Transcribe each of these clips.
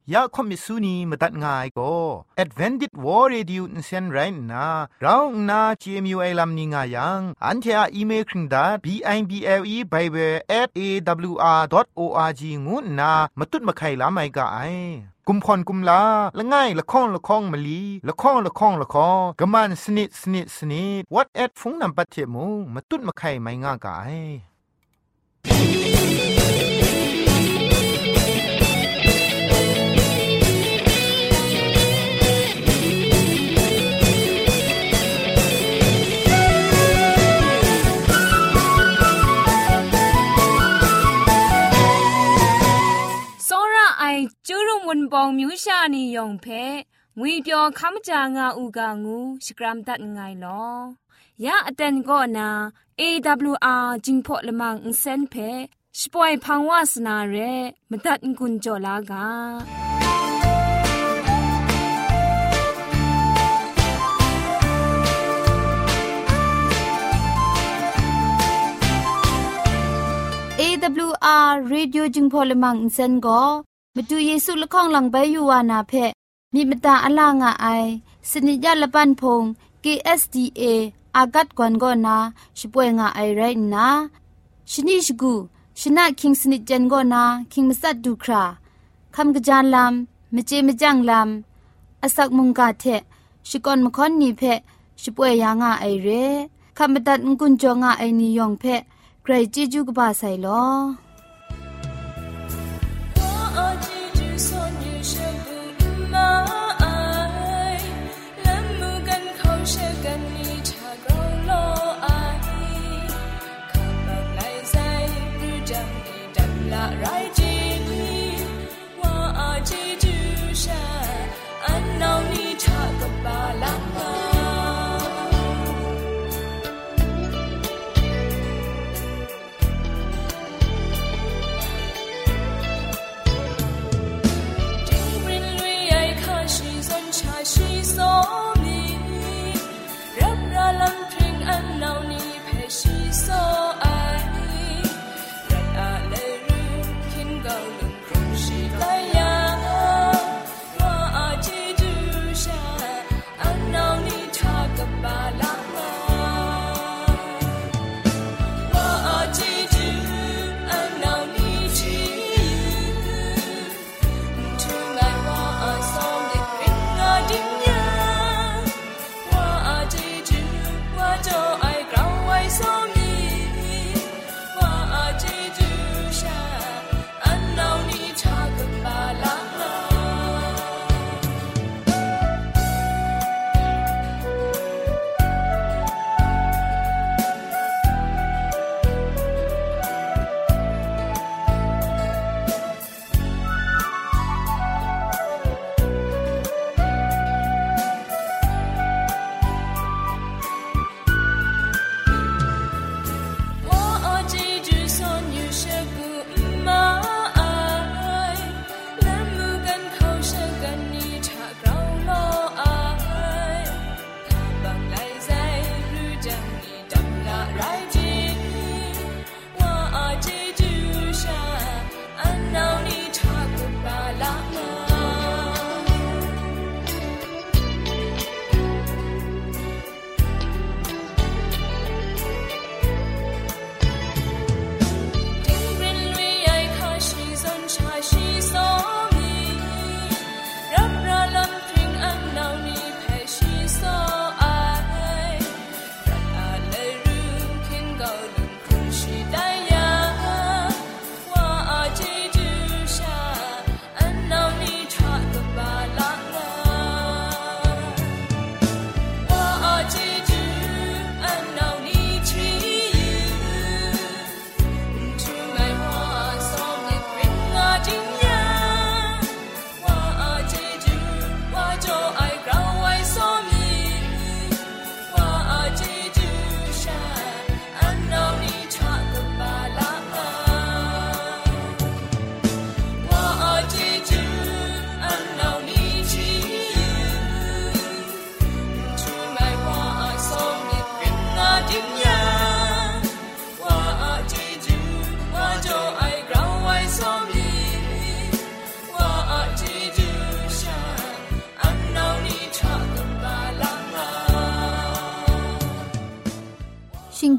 ยาคอมิสุนีมาตัดง่ายก็ Advented War Radio นเซนไรนะเราหน้า GMU ไอลัมนิงายังอันเทออีเมลคิงดา bible@awr.org งูนามาตุดมาไข่ลาไม่กะไอกุมพรกุมลาละง่ายละข้องละข้องมะลีละข้องละข้องละข้องกะมันสนิดสนิดสนิด what at ฟงนำปัจเจมูมาตุดมาไข่ไม่ง่ากะไอจูรุมวนปองมิวชานียองเพงุยเปียวคำจางาอูกางูสกรัมตัดไงลอยาอเตนก็นา AWR จิงพอละมังอินเซนเพสปอยพังวาสนาเรมตัดกุญจลากา AWR Radio จึงพอลมังอินเซนก็มาดูเยซูละข้องหลังใบยูวานาเพมีมตาอลางอไอสนิยาละปันพง KSDA อากัดกวนก็นาช่วยงาไอไรนะชนิชกูชนะคิงสนิจันก็นาคิงมัสัดดูคราคำกระจานลำมเจมจังลำอาศักมุงกาเทชิกอนมคอนนีเพช่วยยางาไอเรคำบัดงกุนจงาไอนิยองเพใครจีจูกบาไซลอ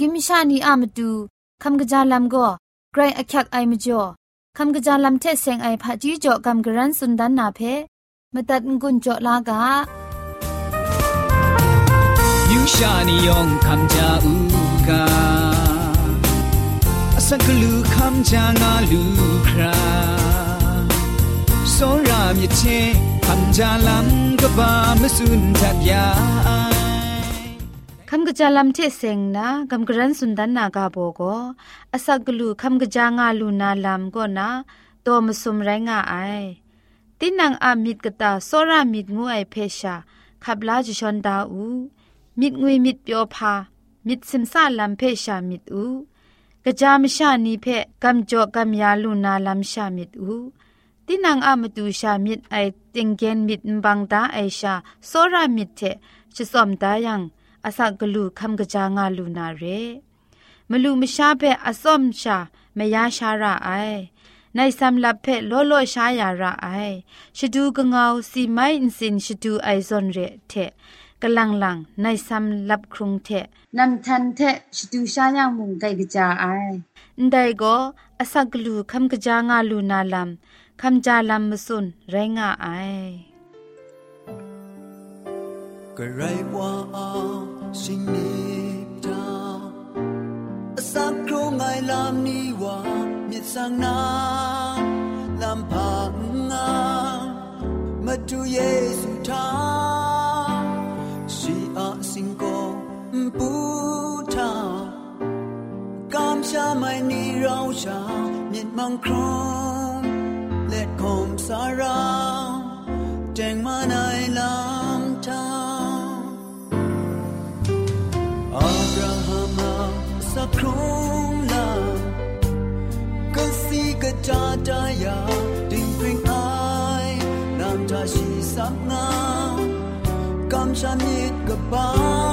กิมชานีอามาดูคำกระจาลำก็ไกรอักยักไอมจ่อคำกระจาลำเทเซงไอผาจีจ่อคำกระรันสุนดันนาเพมาตัดกุญจ่อลากายูชานียองคำจาอูกาสักลูคำจางาลูคราโซรามิเชคำจาลำกบามสุนทัดยาคำกระจาลำเทเซงนะคำกระรันสุนดันนากาโบโกอาศักลูคำกระจางาลูนาลำก็นะตัวมาสมไรงาไอตินังอามิดกตาโซรามิดงูไอเพชาขับลาจิชอนดาอูมิดงุยมิดเปียวพามิดซิมซาลำเพชามิดอูกระจามชานีเพกำจอกำยาลูนาลำชามิดอูตินังอามาดูชามิดไอติงเกนมิดบังตาไอชาโซรามิดเทจะสอมตายังอาศักลูคำกระจางาลูนาเรมลูมชาเพอสอมชาเมยาชาระไอในสำลับเพโลโลชายาระไอชดูกงเอาสีไม้อินสินชดูไอซอนเรเทกลังลังในสำลับครุงเทนำทันเทชดูชายางมุงไกกระจาไอได้ก็อาศักลูคำกระจางาลูนาลำคำจาลำมสุนไรงาไอกระไรว่าสิ่งนี้เจ้าสักครู่ไงลำนี้ว่ามิดสังนาลำพังงามาดูเยซูทาชีอาสิงโกปูทากำชาไม่นีเราชามิดมังครองและคมสาราแจงมาในลำทาอับราฮัมสักครู่ละก็สีก็จะได้ยาดิ่งเพ่งไอน้ำตาชีสับงากำชามีดกับบ้า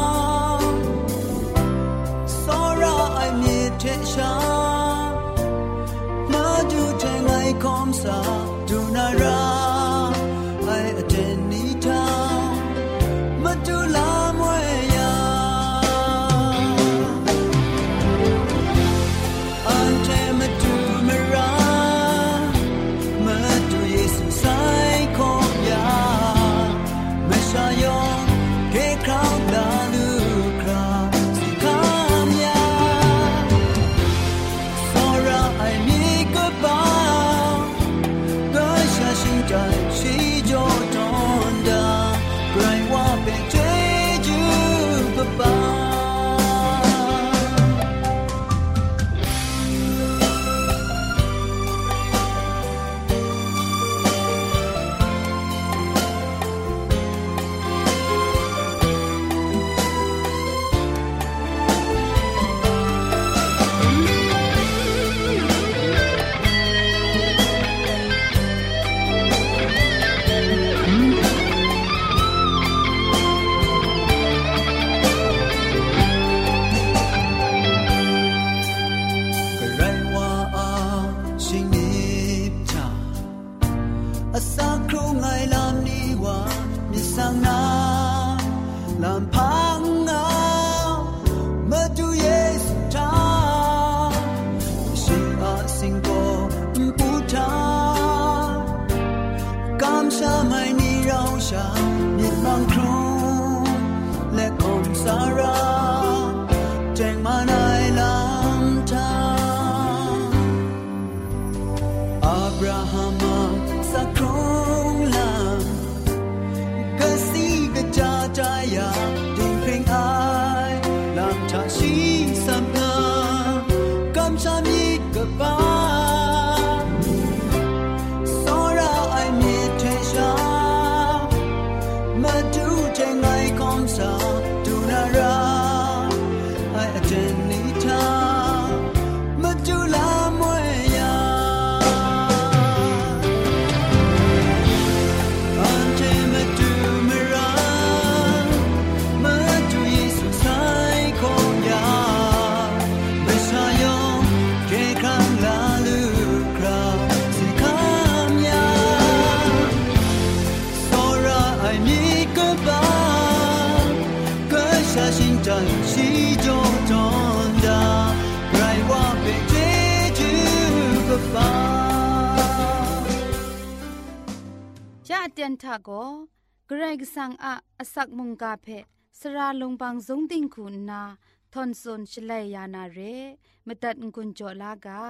สอราไอมีเทชามาดูแทงไอคอมสาดูนาราไอเจนิทามาดูลามวยาอันเทมาดูมรามาดูเยซูไซคงยาไม่ชายองเกคราวดาลูคราสิคามยาสอราไอมีก็บ้าก็ชาชิงใจชีโจตอนดาไกรว่าเป็นเจจูปะปาสักครู่ไงลำนี้ว่ามิสังนาลำพังงามาดูเยซูทาชีอาสิงโกปูทากำชาไม่นีเราชามิดบังครูและคมสาราแจงมาในลำทาอับราฮัมสักครู่ละก็สีก็จะใจอยากดิ่งเพลงไอลำทาชีสัมพันธ์กำชามีกับบ้าสอราไอมีเทชามาดูเทงไอคอมสาดูนาราไอเจนิทามาดูลามวยา心在西中中的จ้าเตียนทาโกเกรกสังอาสักมุงกาเพสระลงบางสงติงคุณนาทอนซนชลัยยานาเรมตัดกุญจลากา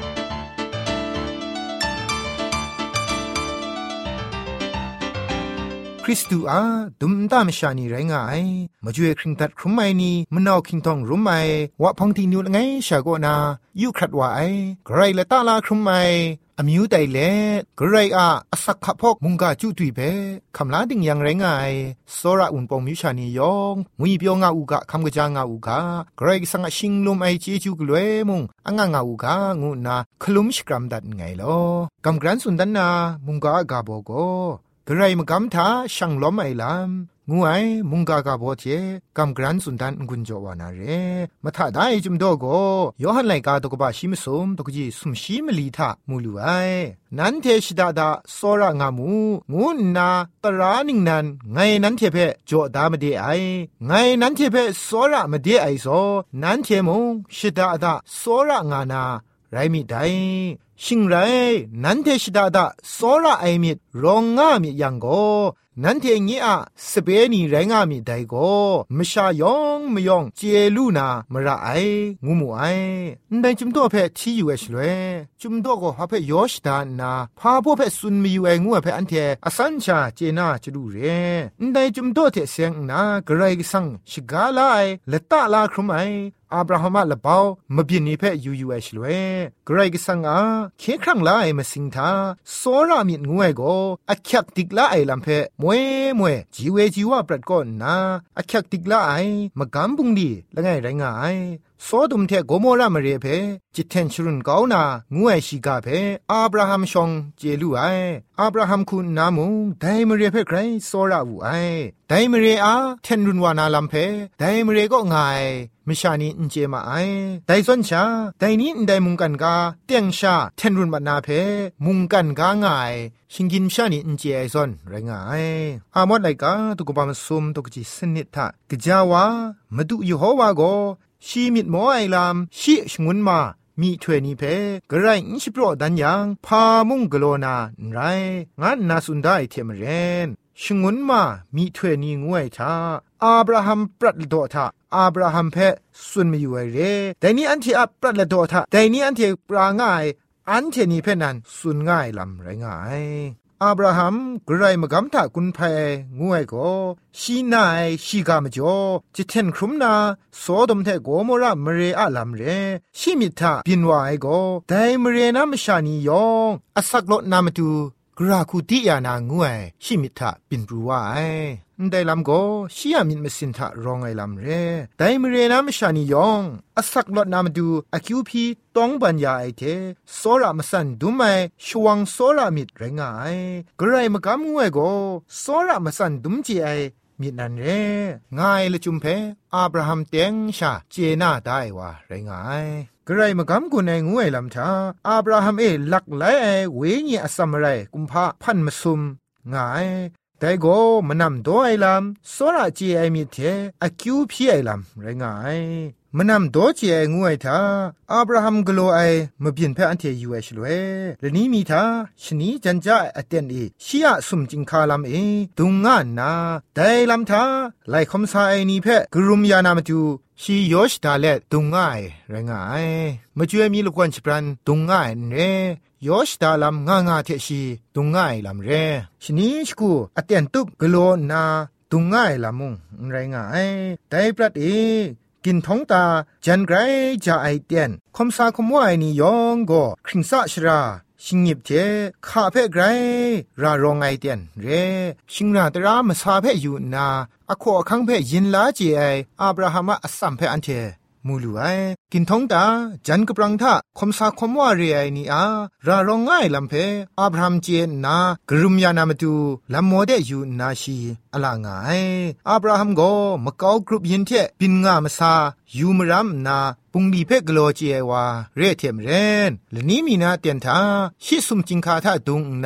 คริสตูอาดุมตามชานีไรงายมาจ่วยคริงตัดครุมไมนีมนาวคิงทองรุมไมวะพองทีนิวไงชาโกนายูครัดว่าไอไกรละตาลาครุมไมอมิวไตเลไกรอาอสักขะพกมุงกาจุตุยเปคำลาดิงยังไรงายโซระอุนปองมิวชานียองงุยเปียวงาอูกะคำกะจางาอูกะไกรสังชิงลุมไอเจจูกลวยมุงอังงาอูกะงูนาคลุมชกรัมดัดไงลอกำกรันสุนดันนามุงกากาโบโกกระไรมกำทาช่างล้อมไอลำงูไอมุงกากาบอเทกำกรันสุนดันกุญจวานาเรมาถ้าได้จุมโดโกยอหันไลกาตกบะชิมสมตกจีสุมชิมลีทามูลูไอนั้นเทชิดาดาโซระงามูงูนาตรานิงนันไงนั้นเทเพโจดามเดไอไงนั้นเทเพโซระมเดไอโซนั้นเทมงชิดาดาโซระงานาไรมิไดชิงไรนั้นเทชิดาดาโซระไอมิดรองงามิยังโกนั้นเทงี้อะสเปนีไรงามิไดโกมชายองมยองเจลูนามระไองูมูไอได้จุมตัวเพที่อยู่เอชเลยจุมตัวก็ฮาเพยอชดานาพาพวกเพซุนมีอยู่ไองูเพอันเทอสัญชาเจนาจะดูเรได้จุมตัวเทเสียงนากระไรสังชิกาไลละตะลาครุมไออับราฮัมละเปามบินีเพยูเอชเลยไกรกสังอาเคครั้งละไอมาสิงทาโซรามิดงวยโกอักยักติกละไอลำเพมวยจีเวจีว่าปรัดก่อนนาอักยักติกละไอมากำบุงดีละไงไรงายโซดุมเทโกโมระมเรเพจิตเทนชรุนกาวนางวยชิกาเพอับราฮัมชองเจลูไออับราฮัมคุณนามุไดมเรเพไกรโซราอูไอไดมเรอาเทนรุนวานาลัมเพไดมเรก็ง่ายมิชานีอินเจมาไอไดซอนชาไดนี้ไดมุงกันกาเตียงชาเทนรุนบัดนาเพมุงกันกาง่ายชิงกินชานีอินเจไอซอนไรงายอามอดไลกาตุกบามซุมตุกจิสนิทะกะจาวามดุยูโฮวาโกชีมิดหมอไอลามชิชงุนมามีถวยนี้เพกระไรอิชิโปรดันยังพามุงกโลนาไรงั้นนาสุนได้เทมเรนชงุนมามีถวยนี้งวยทาอับราฮัมปรัดโดทาอับราฮัมเพสุนมีอยู่เรแต่นี้อันที่อับปรัดโดทาแต่นี้อันที่ปราง่ายอันเทนี้เพนันสุนง่ายลำไรง่ายอับราฮัมกระไรมากำตากุนเพงวยโกชีนายชีกามจ่อจิเทนครุมนาโซดมเทโกโมระมเรอะลัมเรชิมิทาบินวายโกไดมเรนามชานียองอสักโลนามตูกราคูติยานางวยชิมิทาบินปรูวายได้ลำโกชียมินมสินทารองไอลำเรไดมเรนามชานียองอสักโลนามตูอคิวพีต้องบัญญาไอเทโซระมสันดุไมชวงโซระมิดไรงายกระไรมากำงวยโกโซระมสันดุมจีไอมิดนันเรง่ายละจุมเพอับราฮัมเตียงชาเจน่าได้ว่าไรงายกระไรมากำกุนไองวยลำทาอับราฮัมหลักไหลไอเวญีอสัมไรกุมภาพันมซุมง่ายแต่โกมันนำโดไอลำโซระจีไอมิเทอคิวพีไอลำไรงายมันนำโดจีไองวยทาอับราฮัมกโลไอมาเปลี่ยนแพอันเทยูเอชเลยและนี้มีทาชนีจันจ่าอเตนเอชียสุมจิงคาลำเอตุงงานนาแต่ลำทาไลคอมซาไอนีเพกรุมยานามจูชียอชดาเลตุงง่ายไรงายมาช่วยมีลูกวันฉปรันตุงง่ายเรยอชดาลำง่าเทชีตุงง่ายลำเรชนีชกูอเตนตุกกโลนาตุงง่ายลำมุงไรงายแต่ปรัดเอกินท้องตาจันไกรจะไอเตียนคมซาคมว่าไอนี่ยองก็คริงซาชราชิงหยิบเทข้าเพ่ไกรรารองไอเตียนเรชิงราตรามาซาเพ่อยู่นาอโคคังเพ่ยินลาเจไออับราฮัมอัสสัมเพ่อันเทมูลูไอกินท้องตาจันกปรังทะคมซาคมว่าเรไอนี่อารารองง่ายลำเพอับราฮัมเจนากรุมยานามตูลำโมเดอยู่นาชีอลางายอับราฮัมก็มะเกากรุบยินเทปินงามซายูมรัมนาปุงดีเพกโลเจวาเรเทมเรนและนี้มีนาเตียนทาชิสุมจิงคาทะดุงนา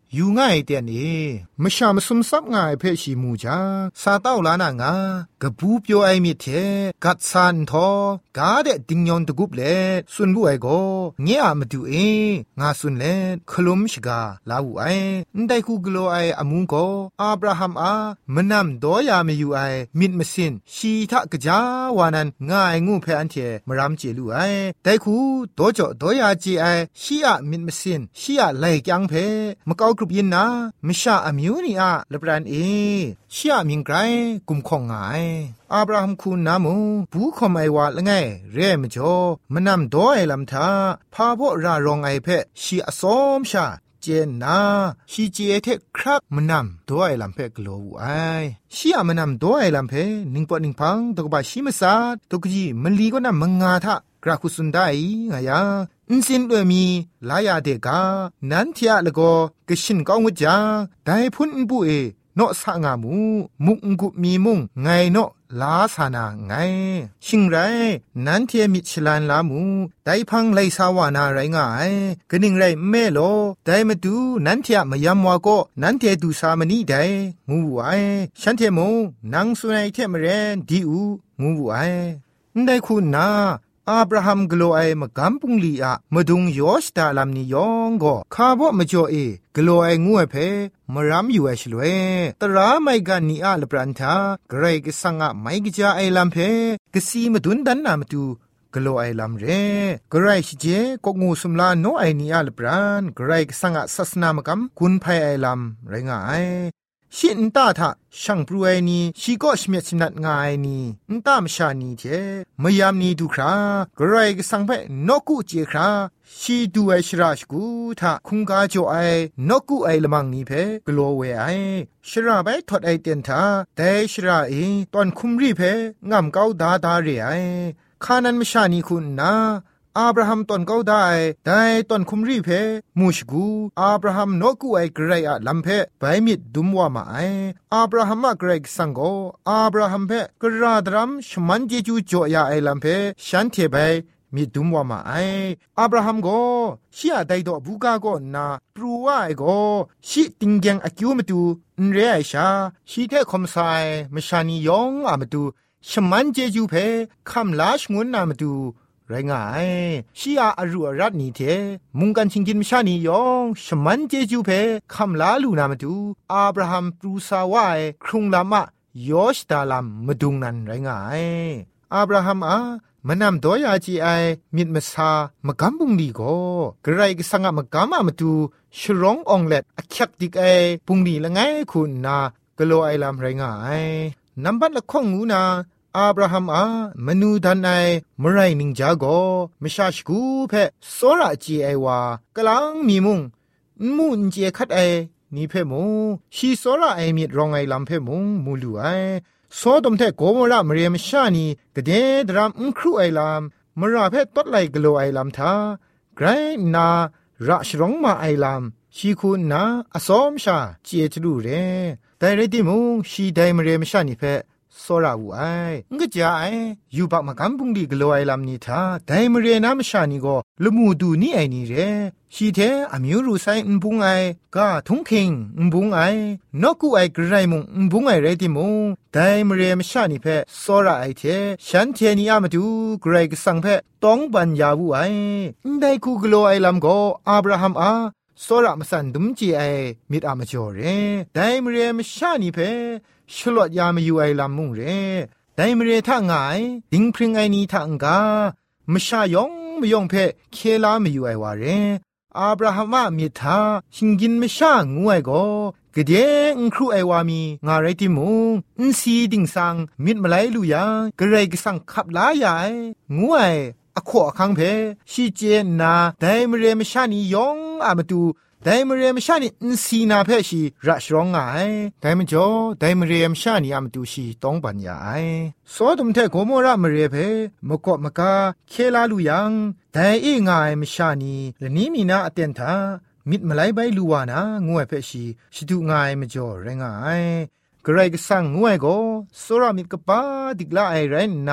อยู่ง่ายเตียนเอมชามสุมซับง่ายเพชีมูจาซาเต้าลานางากะบูเปียวไอมิเทกัดซันทอกาเดติงยอนตะกุบเลสุนบุไอโกเงียมาดูเองาสุนเลคลุมชกาลาวูไออันไดคูกโลไออมุงโกอับราฮัมมะนัมดอยาเมยูไอมิดมะสินชีทะกะจาวานันง่ายงูเพอันเทมรามเจลูไอไดคูโตจ่อดอยาจีไอชีอะมิดมะสินชีอะไลกยังเพมะกอกรุบยินนามชาอมิวนีอะละปรานเอชีอะมิงไกรกุมคองงายอับราฮัมคูนามูบูคอมไอวาละไงเร่มจ่อมะนัมดอยลำทาพาโบรารองไอเพชีอะซอมชาเจนนาชีเจเทครักมนำตัวไอลำเพกโลวไอชีอะมนำตัวไอลำเพนิงปอนิงพังตกบะชีมซาตกจีมลีก็นำมงาทะกราคุสุนไดงายาอินสินด้วยมีลายาเดกานันเทียละก็กชินก้องวจาได้พุนบุเอเนาะสะงามูมุงกุมีมุงไงเนาะลาสานาไงชิงไรนันเทียมิชลันลามูได้พังไลสาวานาไรง่ายกนิ่งไรเมโลได้มาดูนันเทียมายามวาก็นันเทียดูสามนีได้งูไอฉันเทมนังสุนัยเทมเรนดีอูงูไอได้คุณนาอับราฮัมกโลไอมะกัมปุงลีอะมะดุงยอชตาลัมนียองก็คาบ่มะจ่อเอกโลไองูเพมะรัมอยู่ไอชลเวตราไมกันนีอะละปรันทาไกรกสังอะไมกจาไอลัมเพกสีมะดุนดันนามตูกโลไอลัมเรไกรชิเจก็งูสุมลาโนไอนีอะละปรันไกรกสังอะศาสนามะกัมกุนไพไอลัมไรงาไอชินตาทะช่างปรูไอนีชีก็ชเมชนัดงายนีนตามชานีเทมยามนีดูครากรายกสังเพนกุเจคราชีดูไอชราชกูทะคุงกาโจไอนกุไอละมังนีเพกลัวเวไอชราไปทอดไอเตียนทาแต่ชราเอตอนคุมรีเพงำเก้าดาดาเรไอคานันมชานีคุณนาอับราฮัมตอนเก้าได้แต่ตอนคุมรีเพมูชกูอับราฮัมนกูไอเกรย์อะลัมเพไปมิดดุมว่ามาไออับราฮัมอะเกรย์สังโกอับราฮัมเพกระดรัมชมันเจจูจ่อยาไอลัมเพฉันเทไปมีดุมว่ามาไออับราฮัมโกชีอะไดโดบูกาโกนาปรูว่าไอโกชีติงยังอคิวมาดูนเรไอชาชีเทคอมไซมชานียองอะมาดูชมันเจจูเพคำลาชงวนนามาดูไรงายชีอาอรุอรัตนีเทมุงกันชิงกินมชานียองชมันเจจูเพคำลาลูนามาดูอับราฮัมปรูซาวายครุงลามะยอชตาลัมมาดุงนันไรงายอับราฮัมมานำดอยาจีไอมิดมสามกัมบุงดีโกกระไรก็สังะมกัมมาดูชร้ององเล็ดอคักดิกไอปุงดีละไงคุณนากโลไอลำไรงายนับบัดละข้องงูนาอับราฮัมมนูดันไอมไรนิงจาโกมชาชกูเพโซราจีไอวากลังมีมุงมุนเจคัดไอนี่เพมูชีโซราไอมิดรองไอลำเพมุงมูลูไอโซดมเทโกมระมเรียมชานีกะเดดรามครูไอลำมราเพตดไลกโลไอลำทาไกรนาระชรองมาไอลำชีคุณนาอสอมชาเจตรูเรแต่เรติมุงชีไดมเรียมชานีเพโซราวูไองะจาไอยูบักมะกัมปุงดีกโลไอลำนี้ทาไดมเรียนามชานีโกลมูดูนี่ไอนี่เรชีเทอมิวรูไซอุบุงไอกาทุงคิงอุบุงไอนกูไอกระไรมุงอุบุงไอเรติมุงไดมเรียมชานีเพโซราไอเทฉันเทนีอามาดูไกรกสังเพต้องบัญญาวูไอไดกูกโลไอลำโกอับราฮัมโซระมสันดุมจีไอมิดอามาจอเรไดมเรียมชานีเพชลอดยามอยู่ไอลำมุงเรไดมเรท่าง่ายดิงพริงไอนี้ท่างกามชายองมยองเพเคลามอยู่ไอวาเรอับราฮัมมิทาชิงกินมชางูไอโกกะเดงครูไอวามีงาไรติมุงอินซีดิงสังมิดมาไลลุยากะไรกสังขับลายางูไออขอคังเพชีเจนาไดมเรมชานียองอามาดูไดมเรียมชานีอินซีนาเพชีรัชร้องไงไดมจ่อไดมเรียมชานีอามตุชีต้องปัญญาไอสอดมเทโกโมระมเรเพมกอมกาเคลาลุยังไดเองายมชานีละนี้มีนาอเตนทามิดมาไลใบลูวานะงวยเพชีชิดุงายมจ่อเรงายกระไรก็สั่งงวยโกโซรามิดกปาดิกลาไอเรนนา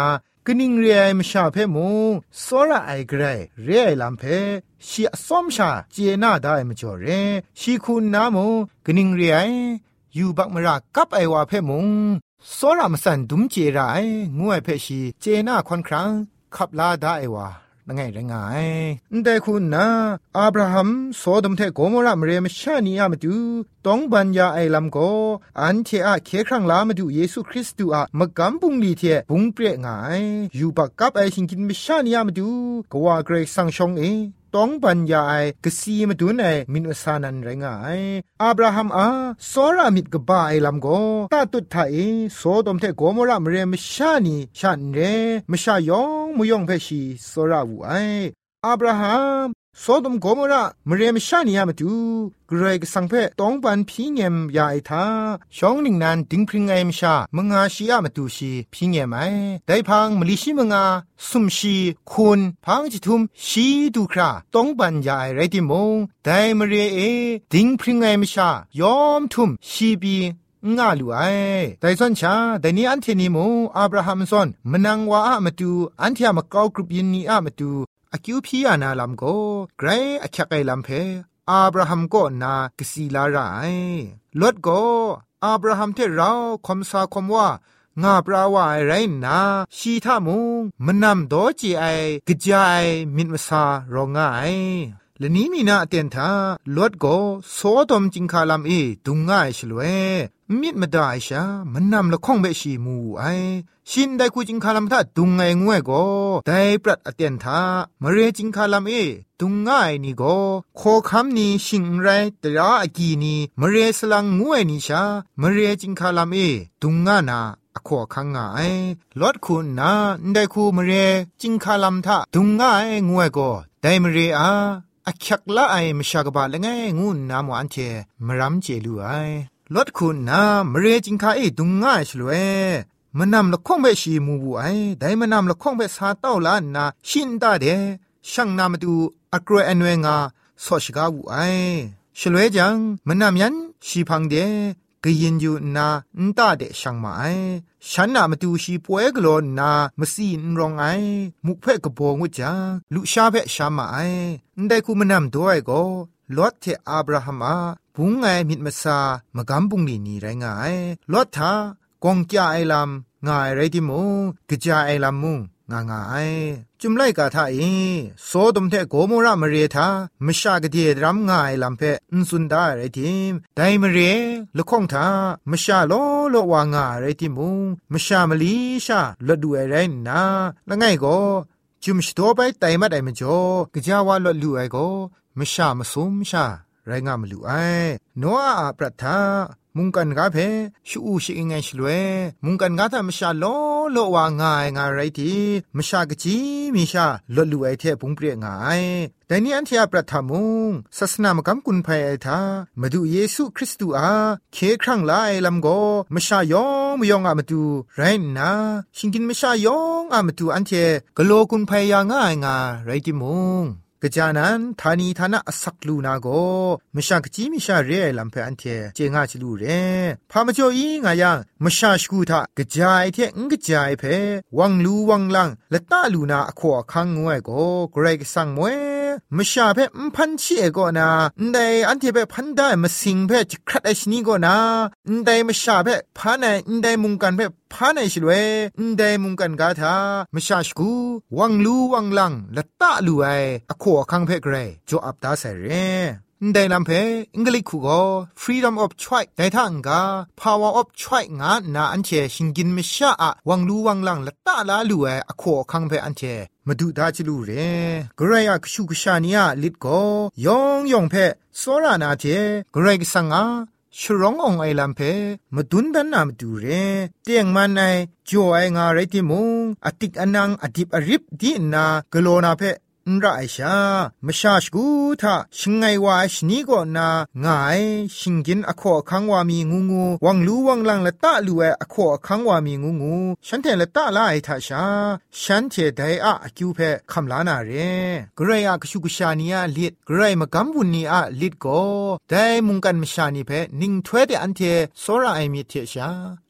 กนิงเรียมชาเพมูสระไอเกรเรียลำเพชีส้มชาเจน่าได้มจ่อเรชีคุณน้ำมูกนิงเรียอยู่บักมรักกับไอวาเพมุงสระมสันดุมเจรายงวยเพชีเจน่าควันครั้งขับลาได้ไอวานั่งไงแต่คุณนะอับราฮัมโซดมเทโกโมระมเรมชานีอามาดูต้องบัญญาไอลำโกอันเทอะเคครั้งลามาดูเยซูคริสต์อะมกำปุงลีเทปุงเปรียงายอยู่บักกับไอชิงกินมชานีอามาดูกว่าเกรกสังชงต้องบัญญาไอกษีมาดูในมินวสานันไรงายอับราฮัมโซรามิดกบ้าไอลำโกตาตุดไทยโซดมเทโกโมระมเรมชานีชันเรมชายองมุยองเพชีโซราวูไออับราฮัมโซดมโกโมระมเรมชานียามาดูเกรกสังเพต้องบันพิเงมยาไอทาช่องหนึ่งนั้นดิ้งพริงไอมชามงาชียามาดูชีพิเงมไอได้พังมลิชิมงาสุมชีคุณพังจิทุมชีดูคราต้องบันยาไอไรติมงได้มเรดิ้งพริงไอมชายอมทุมชีบีงาลูไอแต่ส่วนชาแต่นี้อันเทนิโมอับราฮัมส่วนมนังวาอะมาดูอันที่มากอกรุบยินนีอะมาดูอคิวพีอานาลัมโกไกรอคักไอลัมเพอับราฮัมก็นากสีลาไรลดก็อับราฮัมเทเราคมสาคมว่างาปราวาไรนาชีทามุงมันนำโดจีไอกระจายมินมสารองไงและนี้มีนาเตียนทาลดก็โซดมจิงคาลัมดุงง่ายฉลวยมิดมาได้ชามันนำละข้องเบชีมูไอชินได้กูจิงคาลัมทาดุงไงงวยก็ได้ปรัดเตียนทามเรจิงคาลัมดุงง่ายนี่ก็โคคำนี้ชิงไรตราอากีนี่มเรสลังงวยนี่ชามเรจิงคาลัมดุงง่านาอขอคังง่ายลดคุณนะได้คูมเรจิงคาลัมทาดุงง่ายงวยก็ได้มเรอคักละไอมชากบาละไงงูน้ำวันเทมรัมเจลูไอลดคุณนะมเรจิงคาดุงง่ายฉลวยมันนำละข้องเบชีมูบูไอได้มันนำละข้องเบสาเต้าลานนาชินตาเดช่างนามาดูอักรวยอันเวงาสอชกาบูไอฉลวยจังมันนำยันชีพังเดกยินอยู่นาอันตาเดช่างมาไอฉันนามาดูชีป่วยกลอนนามาซีนรองไอมุกเพ่กบงวจังลุชาเพ่ชามาไอได้คูมันนำด้วยก็ลอตเทอับราฮัมบุงไงมิดมาซามากำบุงนี่ไรไงลอตทากงจ้าไอลำงายไรที่มุงกะจาไอลำมุงงายจุมไลกาทาโซดมเทโกโมระมเรทามชากะเดียดรัมงายลำเพอุนสุนดาไรทิมไดมเรละข้องทามชาโลวางาไรทิมุงมชามลีชาละดูไอไรนาละไงก็จุมชโตไปไตมัดไอมจ่อกะจาวาละลูไอก็มชามสุมชาไรงามลูไอโนอาปรัทธามุงกันกาเพชูชิงไงชลเวมุงกันกาทามชาโลวางายงาไรทีมชากะจีมีชาลลูไอเทปุงเปรียงายแต่นี้อันที่ปรัทธามุงศาสนามกำกุนภัยไอทามาดูเยซูคริสต์เคครั้งไลลำโกมชายองมยองมาดูไรนะชิงกินมชายองมาดูอันเทกโลกุนภัยยางายงาไรติมุงกะจานันทานีทานะสักลูนาโกมชากะจีมิชาเรลัมเพอันเทเจงาจิลูเรพามจ่ออีงายังมชาชกูทากะจายเทงกะจายเพวังลูวังลังละตะลูนาอขอคังงวยโกเกรกสังมวยมชาเพพันชีเอโกนาไดอันเทเพพันได้มาสิงเพจะครัดไอชนีโกนาไดมชาเพพาในไดมุงกันเพพาในชลเวไดมุงกันกาทามชาชกูวังลูวังลังละตะลูไออขอคังเพเกรจออับตาเสเรได้ลำเพอังกฤษคูก็ freedom of choice ได้ทั้งกา power of choice งานาอันเชชิงกินไม่ชาอะวังลูวังลังละตาลาลูเออขอคังเพอันเชมาดูดาจิลูเรกรายกชูกชานียลิดก็ยองเพโซรานาเทกรายกสังอาชร้ององไอลำเพมาดุนดันนามดูเรเตียงมันไอจ่อไองาไรติมุงอติกอนังอดิบอริบดีนากโลนาเพนไรชามชาชกูทาชิงไงวาชนีก็นางายชิงกินอขอคังวามีงูวังลูวังลังละตะลูเออขอคังวามีงูฉันเทละตะลาไอทาชาฉันเทไดอะอคิวเพคำลานาเรกรายกชุกชานียลิดกรายมกำบุนีอะลิดก็ได้มุงกันมชานีเพนิงถ้วยเดอันเทโซราไอมีเทชา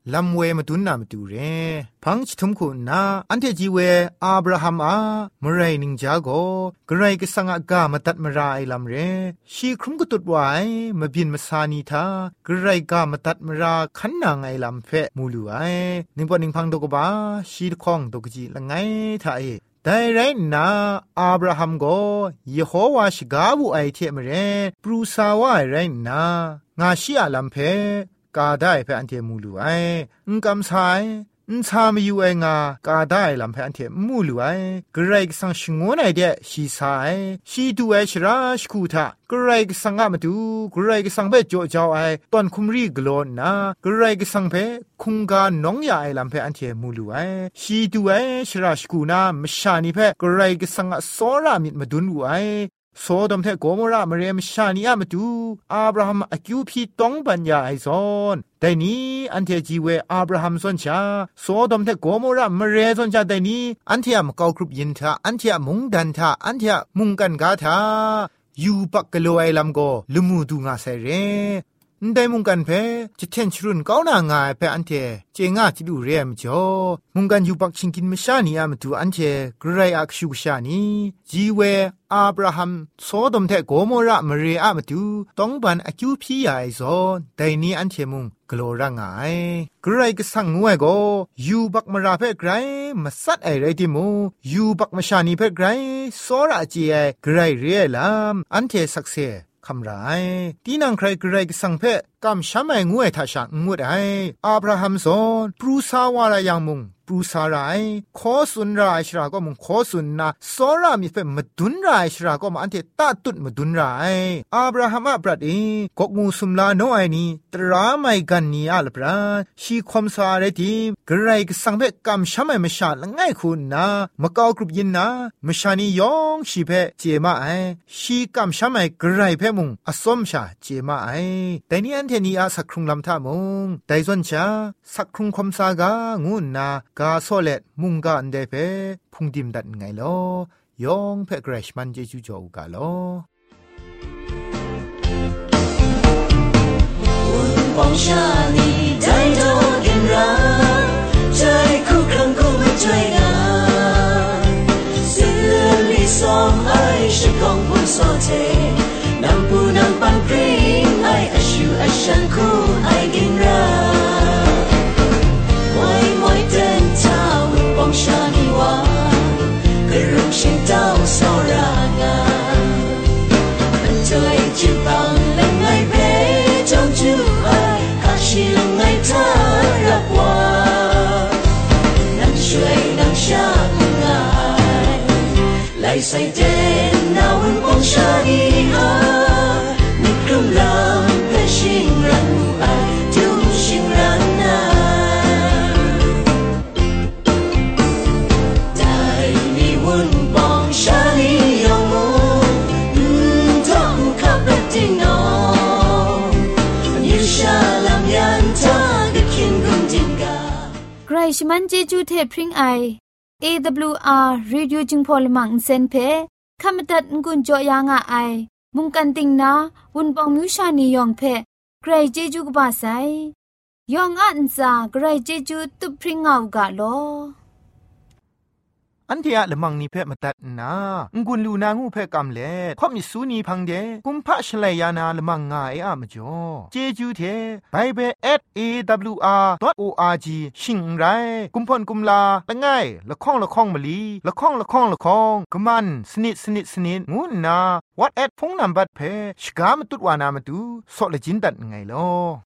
ลำเวมาตุนนามาตูเรพังชิทุมคุณนาอันเทจีเวอับราฮัมามไรนิงจาโกกระไรก็สังอากามาตัดมาราไอลำเรชีครุมก็ตุดไว้มาบินมาซานีทากระไรกามาตัดมาราขันนางไอลำเพะมูลูไอนิงปอนิงพังตกบ้าชีคองตกจีละไงท่าเอแต่ไรนาอับราฮัมก็เยโฮวาชกาบุไอเทมเรปรูซาวาไรนางาชีอาลำเพกาได้เพออันเทมูลูไอกำไซชามอยู่ไองากาได้ลำเพออันเทมูลูไอกระไรก็สังชงวนไอเดชีไซชีดูไอชราชคูทากระไรก็สังอามาดูกระไรก็สังเปโจเจ้าไอตอนคุมรีกลอนนากระไรก็สังเพคุงกาน้องยาไอลำเพออันเทมูลูไอชีดูไอชราชคูนามชานีเพกระไรก็สังอสอรามิดมาดุนไอโซดมเทโกโมรามเรมชานีอามาดูอับราฮัมอากิวพีต้องปัญญาไอซอนแต่นี้อันเทจีเวอับราฮัมสนชาโซดมเทโกโมรามเรสนชาแต่นี้อันเทมเกากรุบยินทาอันเทมุงดันทาอันเทมุงกันกาทายูปักกะโลไอลำโกลมูดูงาเซเรได้มุงกันเพจะเทนชรุนก้าวนางายเพอันเทเจงาจิดูเรียมจ่อมุงกันอยู่ปักชิงกินมชานีอามาดูอันเทกรายอักชูชานีจีเวอับราฮัมโซดมเทโกโมระมเรอามาดูต้องบันอากิวพี่ใหญ่ซอนแต่นี้อันเทมุงกลัวร่างไงกรายก็สั่งงวยก็ยูบักมาราเพไกรมาสัดไอไรติมูยูบักมาชานีเพไกรโซระจีไอกรายเรียลามอันเทสักเซคำไรตีนังใครกระไรก็สังเพะกำช้ำไองวยทัชงวดไออับราฮัมสอนปรูซาวารายังมุงปรูซาไรขอสุนรายชราก็มุงขอสุนนะสอรามีเฟมดุนรายชราก็มาอันเทตาตุดมดุนรายอับราฮัมอับรัดเอกกงูสุมลาโนไอนีตราไม่กันนีอัลปราชีความสาเรติกระไรก็สังเพะกำช้ำไอมชาละง่ายคุณนะมะกาวกรุบยินนะมชานียองชีเพเจมาไอชีกำช้ำไอกระไรเพมุงอสมชาเจมาไอแต่นี่อันเทนีอาสักครุงลำท่ามงไดซอนชาสักครุงความสากางุนนากาโซเลตมุงกาอันเดเพพุงดิมดัดไงลอยองเพกรชมันเจจูโจกาลอปองชาลีใจโดกินรักใจคู่ครั้งคู่ไม่ใจกันเสือลีสองไอชิคองบุญโซเทนำปูนำปันพริ้งไออาชูอาชันคู่ไอกินรักไว้มวยเดินเท้าปองชาลีว่ากระรุ่งชิงเต้าโซรางามันใจจิบบังและไงเพ่จงจูไอข้าชีและไงเธอรักว่านั่งช่วยนั่งชาไงไล่ใส่เด่นนาวันปองชาลีฮานิกรุมลำเพชิงรันไอจูชิงรันนาได้มีวันปองชาลียองมูท้องขับรถที่นอนยูชาลำยันทากะคินกุมจิงกาไกรชมันเจจูเทพริงไอAWR Radio Jingpolimang Senpe Kamatat Ngun Joyanga Ai Mungkan Tingna Wunpong Mushani Yong Phe Grai Jeju Ba Sai Yong Anza Grai Jeju Tupringau Ga Lo อันเทียละมังนิเพมาตัดนางุนลูนางูเพกำเล่พอมิสูนีพังเดกุมพะชเลยานาละมังงายอะมจ่อเจจูเทไบเบิล@awr.org ชิงไรกุมพ่นกุมลาละง่ายละข้องละข้องมะลีละข้องละข้องละข้องกะมันสนิดสนิดสนิดงูนา WhatsApp พงนัมบัดเพชกามตุดวานามาดูสอเลจินดัดไงลอ